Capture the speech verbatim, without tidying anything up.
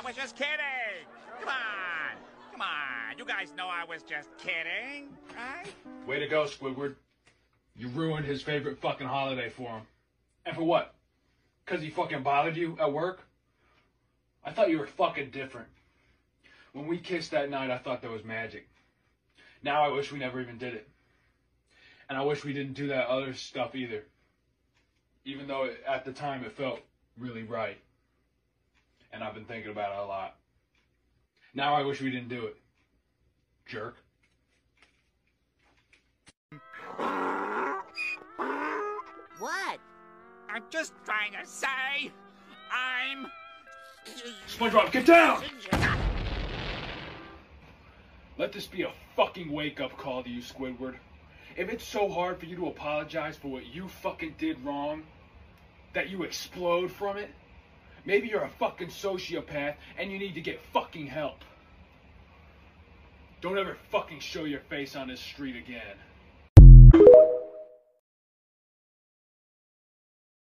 was just kidding. Come on. Come on. You guys know I was just kidding, right? Way to go, Squidward. You ruined his favorite fucking holiday for him. And for what? Because he fucking bothered you at work? I thought you were fucking different. When we kissed that night, I thought there was magic. Now I wish we never even did it. And I wish we didn't do that other stuff either. Even though it, at the time it felt really right. And I've been thinking about it a lot. Now I wish we didn't do it. Jerk. What? I'm just trying to say I'm... SpongeBob, get down! Let this be a fucking wake-up call to you, Squidward. If it's so hard for you to apologize for what you fucking did wrong, that you explode from it, maybe you're a fucking sociopath and you need to get fucking help. Don't ever fucking show your face on this street again.